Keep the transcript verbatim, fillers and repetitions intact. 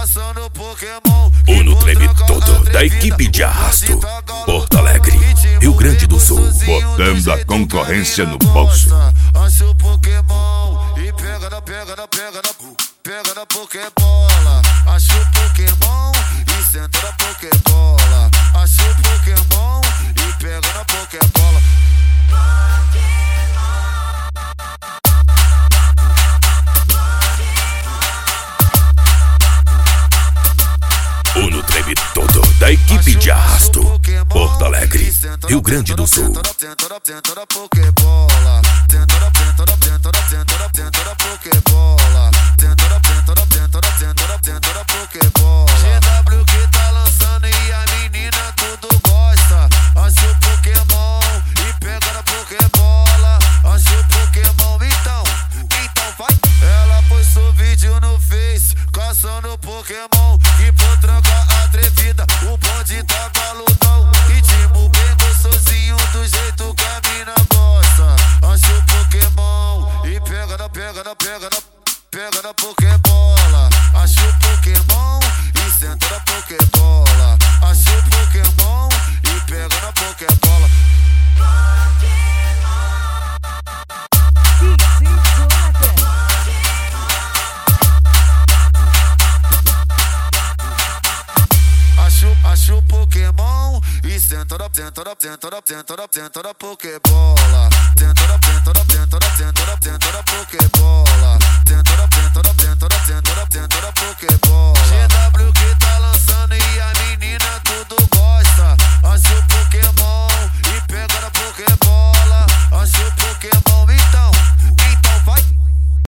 caçando Pokémon. O no treme todo da equipe de arrasto. Porto Alegre, Rio Grande do Sul. Botando a concorrência no bolso. Acha o Pokémon e pega na, pega na, pega na, pega na Pokébola. Acha o Pokémon e senta na Pokébola. Acha o Pokémon e pega na Pokébola. O no treme todo da equipe de arrasto. Porto Alegre, Rio Grande do Sul. Tenta na, tenta na Pokébola. Tenta na, tenta na, tenta na, tenta na, tenta na Pokébola. Tenta na, tenta na, tenta na, tenta na, tenta na Pokébola. G W que tá lançando e a menina tudo gosta. Acha o Pokémon e pega na Pokébola. Acha o Pokémon, então, então vai. Ela postou vídeo no Face, caçando Pokémon. E por tranca atrevida, o bonde tá galudão. Ritmo bem gostosinho, do jeito que a mina gosta. Acha o Pokémon e pega na, pega na, pega na, pega na Pokébola. Acha o Pokémon e senta na Pokébola. Acha o Pokémon e pega na Pokébola. Acha o Pokémon e senta na, tenta na, tenta na, tenta na, tenta na Pokébola. Tenta na, tenta na, tenta na, tenta na, tenta na Pokébola.